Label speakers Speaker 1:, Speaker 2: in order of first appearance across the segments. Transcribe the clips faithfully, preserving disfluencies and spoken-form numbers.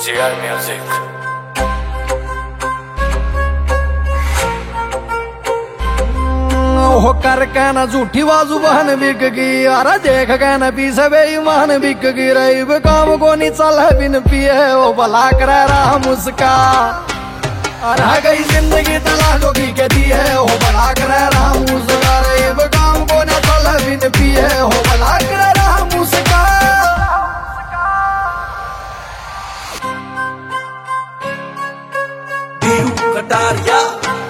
Speaker 1: जी R music.
Speaker 2: हो कर कहना झूठी बाजू बहन बिक गई, अरे देख कहना पीछे बेईमान बिक गई। रही काम को नहीं चल बिन पिए वो भला कर रहा मुस्का। अरे गई जिंदगी तलाशों की कहती है हो भला कर रहा मुस्का। रही काम को न चल बिन पिए हो भला कर रहा मुस्का।
Speaker 3: कटारिया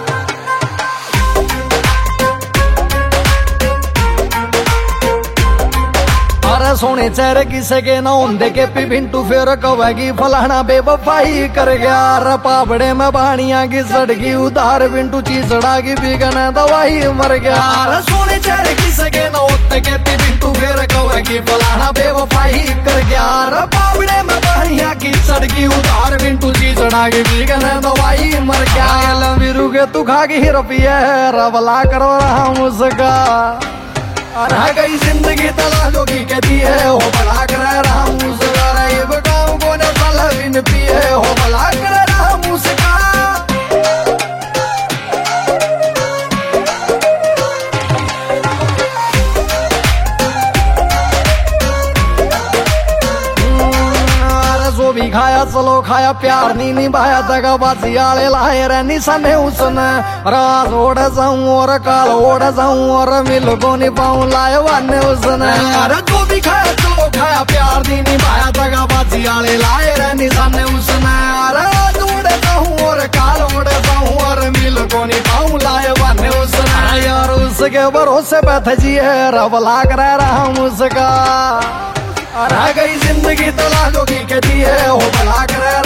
Speaker 2: अरे सोने चेहरे किसे के ना होंदे के पी भिंटू फिर कवेगी फलाना बेवफाई कर गया। अरे पापड़े में बाणिया की सड़गी उधार बिंटू चीसड़ा की बिगन दवाई मर गया। अरे सोने चेहरे किसे के ना होंदे के पी भिंटू फिर कवेगी फलाना बेवफाई कर गया। अरे पापड़े में बाणिया की सड़गी उधार बिंटू चीसड़ा की बिगन दवाई मर गया। वीरू के तू खा के रुपये रवला करो रहा मुझका। अरे गई जिंदगी तलाशों की कहती है हो भला कर रहा मुस्का। रही काम को न चल बिन पिए हो भला कर रहा मुस्का। जो भी खाया चलो खाया प्यार नहीं निभाया दगा बाजी आले लाए रे निशाने उसने। रात ओढ़ जाऊं और काल ओढ़ जाऊं और मिल को नहीं पाऊं लाए वाने उसने। अरे जो भी खाया चलो खाया प्यार नहीं निभाया दगा बाजी आले लाए रे निशाने उसने। अरे रात ओढ़ जाऊं और काल ओढ़ जाऊं और मिल को नहीं पाऊं लाए वाने उसने। यार उसके भरोसे बैठ जी है रवला कर रहा मुझका। अरे गई जिंदगी तलाशों की कहती है हो भला कर